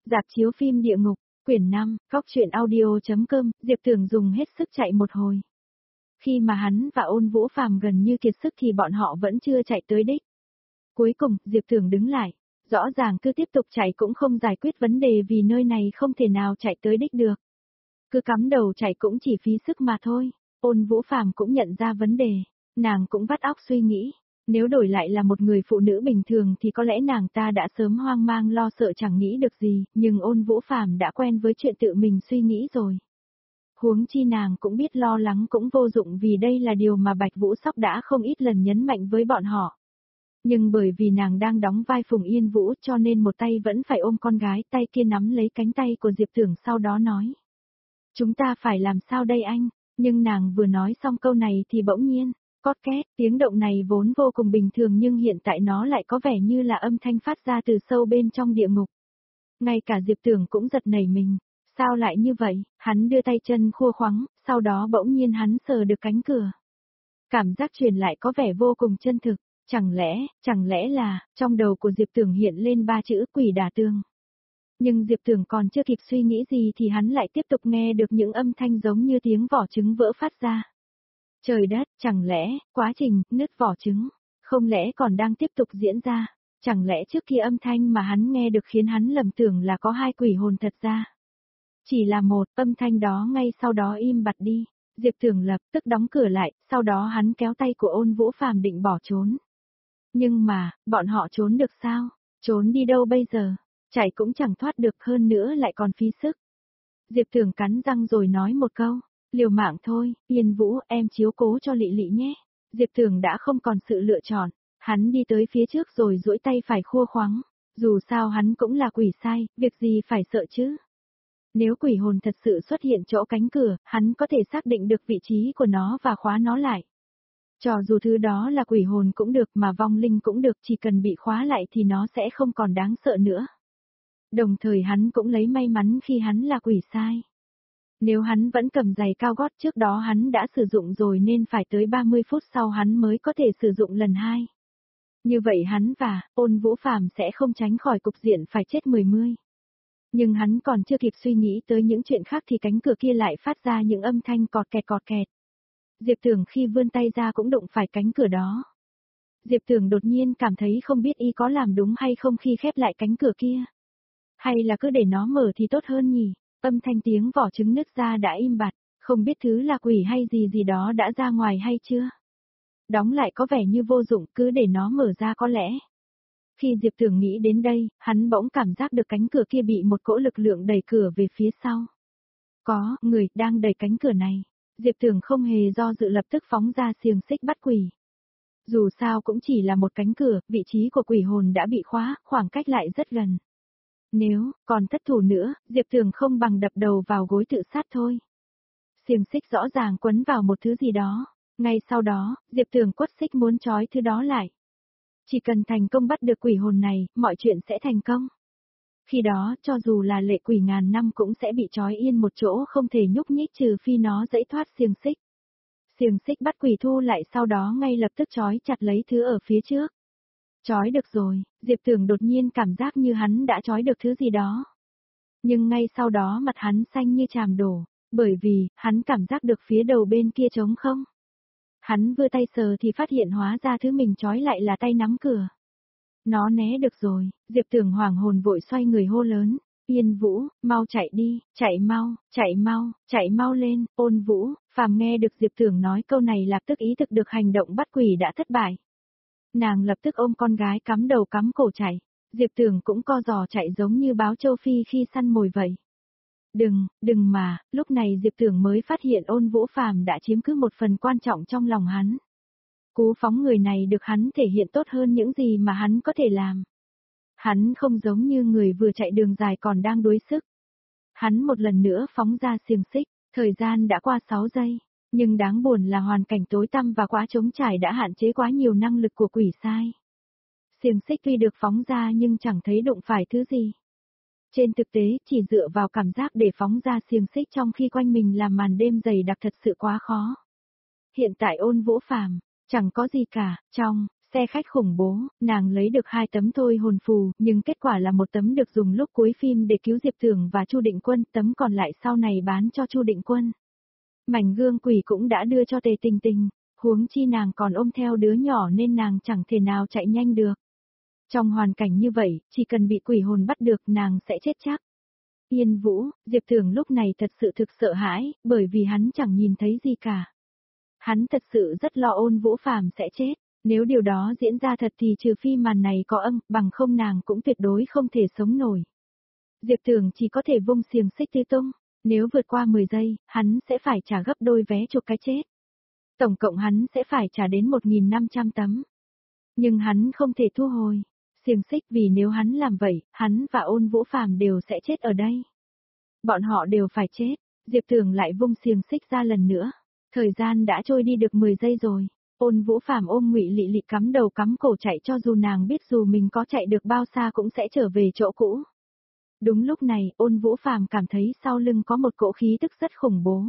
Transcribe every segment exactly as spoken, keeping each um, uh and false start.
Rạp chiếu phim Địa Ngục, quyển năm, góc truyện audio.com, Diệp Tưởng dùng hết sức chạy một hồi. Khi mà hắn và Ôn Vũ Phàm gần như kiệt sức thì bọn họ vẫn chưa chạy tới đích. Cuối cùng, Diệp Tưởng đứng lại. Rõ ràng cứ tiếp tục chạy cũng không giải quyết vấn đề vì nơi này không thể nào chạy tới đích được. Cứ cắm đầu chạy cũng chỉ phí sức mà thôi. Ôn Vũ Phàm cũng nhận ra vấn đề. Nàng cũng vắt óc suy nghĩ. Nếu đổi lại là một người phụ nữ bình thường thì có lẽ nàng ta đã sớm hoang mang lo sợ chẳng nghĩ được gì, nhưng Ôn Vũ Phàm đã quen với chuyện tự mình suy nghĩ rồi. Huống chi nàng cũng biết lo lắng cũng vô dụng vì đây là điều mà Bạch Vũ Sóc đã không ít lần nhấn mạnh với bọn họ. Nhưng bởi vì nàng đang đóng vai Phùng Yên Vũ cho nên một tay vẫn phải ôm con gái, tay kia nắm lấy cánh tay của Diệp Tưởng sau đó nói. Chúng ta phải làm sao đây anh? Nhưng nàng vừa nói xong câu này thì bỗng nhiên, cót két, tiếng động này vốn vô cùng bình thường nhưng hiện tại nó lại có vẻ như là âm thanh phát ra từ sâu bên trong địa ngục. Ngay cả Diệp Tưởng cũng giật nảy mình. Sao lại như vậy? Hắn đưa tay chân khua khoắng, sau đó bỗng nhiên hắn sờ được cánh cửa. Cảm giác truyền lại có vẻ vô cùng chân thực. Chẳng lẽ, chẳng lẽ là, trong đầu của Diệp Tưởng hiện lên ba chữ quỷ đả tường. Nhưng Diệp Tưởng còn chưa kịp suy nghĩ gì thì hắn lại tiếp tục nghe được những âm thanh giống như tiếng vỏ trứng vỡ phát ra. Trời đất, chẳng lẽ, quá trình, nứt vỏ trứng, không lẽ còn đang tiếp tục diễn ra, chẳng lẽ trước kia âm thanh mà hắn nghe được khiến hắn lầm tưởng là có hai quỷ hồn thật ra. Chỉ là một, âm thanh đó ngay sau đó im bặt đi, Diệp Tưởng lập tức đóng cửa lại, sau đó hắn kéo tay của Ôn Vũ Phàm định bỏ trốn. Nhưng mà, bọn họ trốn được sao? Trốn đi đâu bây giờ? Chạy cũng chẳng thoát được hơn nữa lại còn phí sức. Diệp Tưởng cắn răng rồi nói một câu, liều mạng thôi, Yên Vũ em chiếu cố cho Lị Lị nhé. Diệp Tưởng đã không còn sự lựa chọn, hắn đi tới phía trước rồi duỗi tay phải khua khoắng. Dù sao hắn cũng là quỷ sai, việc gì phải sợ chứ? Nếu quỷ hồn thật sự xuất hiện chỗ cánh cửa, hắn có thể xác định được vị trí của nó và khóa nó lại. Cho dù thứ đó là quỷ hồn cũng được mà vong linh cũng được, chỉ cần bị khóa lại thì nó sẽ không còn đáng sợ nữa. Đồng thời hắn cũng lấy may mắn khi hắn là quỷ sai. Nếu hắn vẫn cầm giày cao gót trước đó hắn đã sử dụng rồi nên phải tới ba mươi phút sau hắn mới có thể sử dụng lần hai. Như vậy hắn và Ôn Vũ Phàm sẽ không tránh khỏi cục diện phải chết mười mươi. Nhưng hắn còn chưa kịp suy nghĩ tới những chuyện khác thì cánh cửa kia lại phát ra những âm thanh cọt kẹt cọt kẹt. Diệp Tưởng khi vươn tay ra cũng đụng phải cánh cửa đó. Diệp Tưởng đột nhiên cảm thấy không biết y có làm đúng hay không khi khép lại cánh cửa kia. Hay là cứ để nó mở thì tốt hơn nhỉ? Âm thanh tiếng vỏ trứng nứt ra đã im bặt, không biết thứ là quỷ hay gì gì đó đã ra ngoài hay chưa? Đóng lại có vẻ như vô dụng, cứ để nó mở ra có lẽ. Khi Diệp Tưởng nghĩ đến đây, hắn bỗng cảm giác được cánh cửa kia bị một cỗ lực lượng đẩy cửa về phía sau. Có người đang đẩy cánh cửa này. Diệp Tưởng không hề do dự lập tức phóng ra xiềng xích bắt quỷ. Dù sao cũng chỉ là một cánh cửa, vị trí của quỷ hồn đã bị khóa, khoảng cách lại rất gần. Nếu còn thất thủ nữa, Diệp Tưởng không bằng đập đầu vào gối tự sát thôi. Xiềng xích rõ ràng quấn vào một thứ gì đó. Ngay sau đó, Diệp Tưởng quất xích muốn trói thứ đó lại. Chỉ cần thành công bắt được quỷ hồn này, mọi chuyện sẽ thành công. Khi đó, cho dù là lệ quỷ ngàn năm cũng sẽ bị trói yên một chỗ không thể nhúc nhích trừ phi nó dãy thoát xiềng xích. Xiềng xích bắt quỷ thu lại sau đó ngay lập tức trói chặt lấy thứ ở phía trước. Trói được rồi, Diệp Tưởng đột nhiên cảm giác như hắn đã trói được thứ gì đó. Nhưng ngay sau đó mặt hắn xanh như chàm đổ, bởi vì, hắn cảm giác được phía đầu bên kia trống không. Hắn vừa tay sờ thì phát hiện hóa ra thứ mình trói lại là tay nắm cửa. Nó né được rồi, Diệp Tưởng hoảng hồn vội xoay người hô lớn, Yên Vũ, mau chạy đi, chạy mau, chạy mau, chạy mau lên, Ôn Vũ, Phàm nghe được Diệp Tưởng nói câu này lập tức ý thức được hành động bắt quỷ đã thất bại. Nàng lập tức ôm con gái cắm đầu cắm cổ chạy, Diệp Tưởng cũng co giò chạy giống như báo châu Phi khi săn mồi vậy. Đừng, đừng mà, lúc này Diệp Tưởng mới phát hiện Ôn Vũ Phàm đã chiếm cứ một phần quan trọng trong lòng hắn. Cú phóng người này được hắn thể hiện tốt hơn những gì mà hắn có thể làm. Hắn không giống như người vừa chạy đường dài còn đang đuối sức. Hắn một lần nữa phóng ra xiềng xích, thời gian đã qua sáu giây, nhưng đáng buồn là hoàn cảnh tối tăm và quá trống trải đã hạn chế quá nhiều năng lực của quỷ sai. Xiềng xích tuy được phóng ra nhưng chẳng thấy đụng phải thứ gì. Trên thực tế, chỉ dựa vào cảm giác để phóng ra xiềng xích trong khi quanh mình là màn đêm dày đặc thật sự quá khó. Hiện tại Ôn Vũ Phàm chẳng có gì cả, trong Xe khách khủng bố, nàng lấy được hai tấm thôi hồn phù, nhưng kết quả là một tấm được dùng lúc cuối phim để cứu Diệp Tưởng và Chu Định Quân, tấm còn lại sau này bán cho Chu Định Quân. Mảnh gương quỷ cũng đã đưa cho Tề Tình Tình, huống chi nàng còn ôm theo đứa nhỏ nên nàng chẳng thể nào chạy nhanh được. Trong hoàn cảnh như vậy, chỉ cần bị quỷ hồn bắt được nàng sẽ chết chắc. Yên Vũ, Diệp Tưởng lúc này thật sự thực sợ hãi, bởi vì hắn chẳng nhìn thấy gì cả. Hắn thật sự rất lo Ôn Vũ Phàm sẽ chết. Nếu điều đó diễn ra thật thì trừ phi màn này có âm, bằng không nàng cũng tuyệt đối không thể sống nổi. Diệp Tưởng chỉ có thể vung xiềng xích tứ tung, nếu vượt qua mười giây, hắn sẽ phải trả gấp đôi vé chuộc cái chết. Tổng cộng hắn sẽ phải trả đến một nghìn năm trăm tấm. Nhưng hắn không thể thu hồi xiềng xích vì nếu hắn làm vậy, hắn và Ôn Vũ Phàm đều sẽ chết ở đây. Bọn họ đều phải chết, Diệp Tưởng lại vung xiềng xích ra lần nữa. Thời gian đã trôi đi được mười giây rồi. Ôn Vũ Phàm ôm Ngụy Lị Lị cắm đầu cắm cổ chạy cho dù nàng biết dù mình có chạy được bao xa cũng sẽ trở về chỗ cũ. Đúng lúc này, Ôn Vũ Phàm cảm thấy sau lưng có một cỗ khí tức rất khủng bố.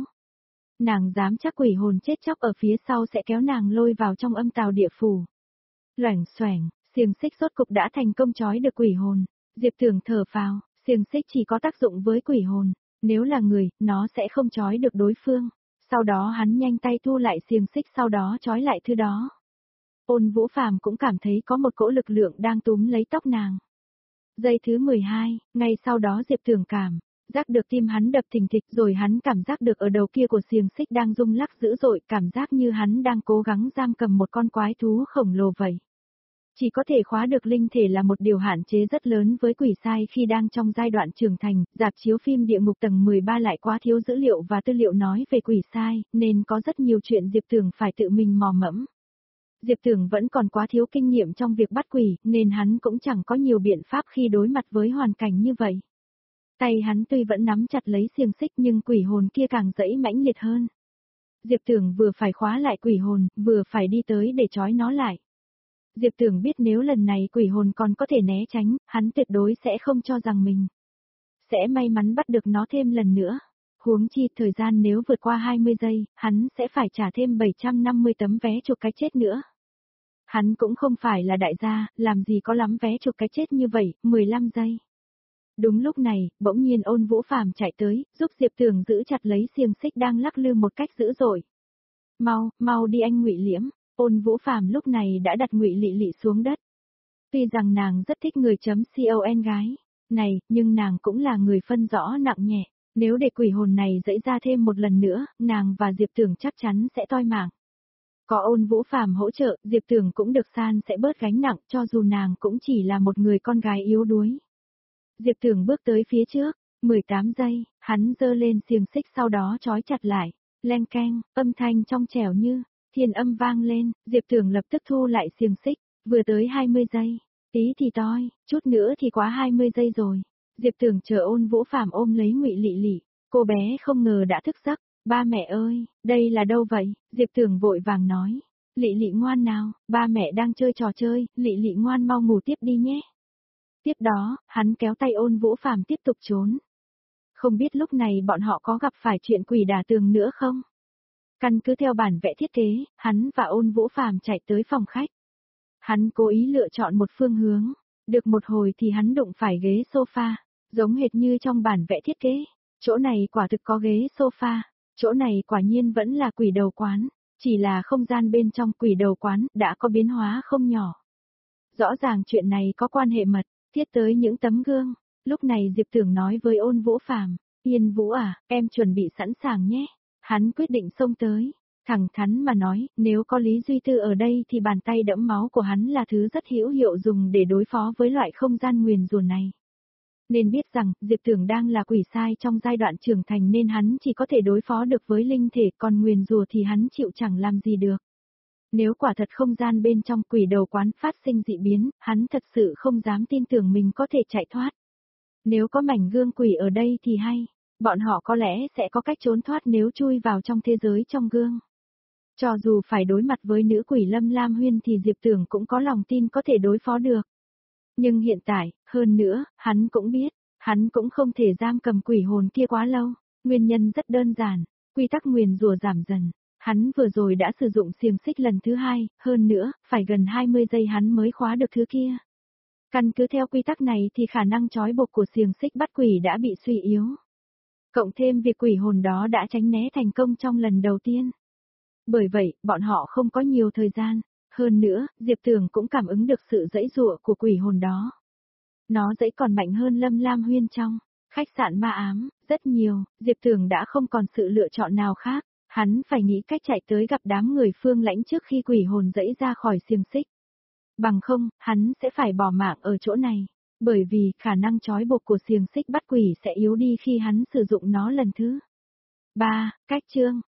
Nàng dám chắc quỷ hồn chết chóc ở phía sau sẽ kéo nàng lôi vào trong âm tào địa phủ. Loảnh xoẻng, xiềng xích rốt cục đã thành công trói được quỷ hồn. Diệp Tưởng thở phào, xiềng xích chỉ có tác dụng với quỷ hồn, nếu là người, nó sẽ không trói được đối phương. Sau đó hắn nhanh tay thu lại xiềng xích sau đó trói lại thứ đó. Ôn Vũ Phàm cũng cảm thấy có một cỗ lực lượng đang túm lấy tóc nàng. Giây thứ mười hai, ngay sau đó Diệp Tưởng cảm giác được tim hắn đập thình thịch rồi hắn cảm giác được ở đầu kia của xiềng xích đang rung lắc dữ dội, cảm giác như hắn đang cố gắng giam cầm một con quái thú khổng lồ vậy. Chỉ có thể khóa được linh thể là một điều hạn chế rất lớn với quỷ sai khi đang trong giai đoạn trưởng thành, rạp chiếu phim Địa Ngục tầng mười ba lại quá thiếu dữ liệu và tư liệu nói về quỷ sai, nên có rất nhiều chuyện Diệp Tưởng phải tự mình mò mẫm. Diệp Tưởng vẫn còn quá thiếu kinh nghiệm trong việc bắt quỷ, nên hắn cũng chẳng có nhiều biện pháp khi đối mặt với hoàn cảnh như vậy. Tay hắn tuy vẫn nắm chặt lấy xiềng xích nhưng quỷ hồn kia càng dẫy mãnh liệt hơn. Diệp Tưởng vừa phải khóa lại quỷ hồn, vừa phải đi tới để trói nó lại. Diệp Tưởng biết nếu lần này quỷ hồn còn có thể né tránh, hắn tuyệt đối sẽ không cho rằng mình sẽ may mắn bắt được nó thêm lần nữa. Huống chi thời gian nếu vượt qua hai mươi giây, hắn sẽ phải trả thêm bảy trăm năm mươi tấm vé chuộc cái chết nữa. Hắn cũng không phải là đại gia, làm gì có lắm vé chuộc cái chết như vậy, mười lăm giây. Đúng lúc này, bỗng nhiên Ôn Vũ Phàm chạy tới, giúp Diệp Tưởng giữ chặt lấy xiềng xích đang lắc lư một cách dữ dội. Mau, mau đi anh Ngụy Liễm. Ôn Vũ Phàm lúc này đã đặt Ngụy Lị Lị xuống đất. Tuy rằng nàng rất thích người chấm con gái này, nhưng nàng cũng là người phân rõ nặng nhẹ. Nếu để quỷ hồn này dẫy ra thêm một lần nữa, nàng và Diệp Tưởng chắc chắn sẽ toi mạng. Có Ôn Vũ Phàm hỗ trợ, Diệp Tưởng cũng được san sẽ bớt gánh nặng cho dù nàng cũng chỉ là một người con gái yếu đuối. Diệp Tưởng bước tới phía trước, mười tám giây, hắn giơ lên xiềng xích sau đó trói chặt lại. Leng keng, âm thanh trong trẻo như thiên âm vang lên, Diệp Tưởng lập tức thu lại xiềng xích, vừa tới hai mươi giây, tí thì toi, chút nữa thì quá hai mươi giây rồi. Diệp Tưởng chờ Ôn Vũ Phàm ôm lấy Ngụy Lị Lị, cô bé không ngờ đã thức giấc, ba mẹ ơi, đây là đâu vậy? Diệp Tưởng vội vàng nói, Lị Lị ngoan nào, ba mẹ đang chơi trò chơi, Lị Lị ngoan mau ngủ tiếp đi nhé. Tiếp đó, hắn kéo tay Ôn Vũ Phàm tiếp tục trốn. Không biết lúc này bọn họ có gặp phải chuyện quỷ đả tường nữa không? Căn cứ theo bản vẽ thiết kế, hắn và Ôn Vũ Phàm chạy tới phòng khách. Hắn cố ý lựa chọn một phương hướng, được một hồi thì hắn đụng phải ghế sofa, giống hệt như trong bản vẽ thiết kế. Chỗ này quả thực có ghế sofa, chỗ này quả nhiên vẫn là quỷ đầu quán, chỉ là không gian bên trong quỷ đầu quán đã có biến hóa không nhỏ. Rõ ràng chuyện này có quan hệ mật thiết tới những tấm gương. Lúc này Diệp Tưởng nói với Ôn Vũ Phàm, Yên Vũ à, em chuẩn bị sẵn sàng nhé. Hắn quyết định xông tới, thẳng thắn mà nói, nếu có Lý Duy Tư ở đây thì bàn tay đẫm máu của hắn là thứ rất hữu hiệu dùng để đối phó với loại không gian nguyền rủa này. Nên biết rằng, Diệp Tưởng đang là quỷ sai trong giai đoạn trưởng thành nên hắn chỉ có thể đối phó được với linh thể, còn nguyền rủa thì hắn chịu chẳng làm gì được. Nếu quả thật không gian bên trong quỷ đầu quán phát sinh dị biến, hắn thật sự không dám tin tưởng mình có thể chạy thoát. Nếu có mảnh gương quỷ ở đây thì hay, bọn họ có lẽ sẽ có cách trốn thoát nếu chui vào trong thế giới trong gương. Cho dù phải đối mặt với nữ quỷ Lâm Lam Huyên thì Diệp Tưởng cũng có lòng tin có thể đối phó được. Nhưng hiện tại, hơn nữa, hắn cũng biết, hắn cũng không thể giam cầm quỷ hồn kia quá lâu. Nguyên nhân rất đơn giản, quy tắc nguyền rủa giảm dần. Hắn vừa rồi đã sử dụng xiềng xích lần thứ hai, hơn nữa, phải gần hai mươi giây hắn mới khóa được thứ kia. Căn cứ theo quy tắc này thì khả năng trói buộc của xiềng xích bắt quỷ đã bị suy yếu. Cộng thêm việc quỷ hồn đó đã tránh né thành công trong lần đầu tiên. Bởi vậy, bọn họ không có nhiều thời gian. Hơn nữa, Diệp Tường cũng cảm ứng được sự giãy giụa của quỷ hồn đó. Nó dãy còn mạnh hơn Lâm Lam Huyên trong khách sạn ma ám, rất nhiều, Diệp Tường đã không còn sự lựa chọn nào khác. Hắn phải nghĩ cách chạy tới gặp đám người Phương Lãnh trước khi quỷ hồn dãy ra khỏi xiềng xích. Bằng không, hắn sẽ phải bỏ mạng ở chỗ này. Bởi vì, khả năng trói buộc của xiềng xích bắt quỷ sẽ yếu đi khi hắn sử dụng nó lần thứ ba. Cách chương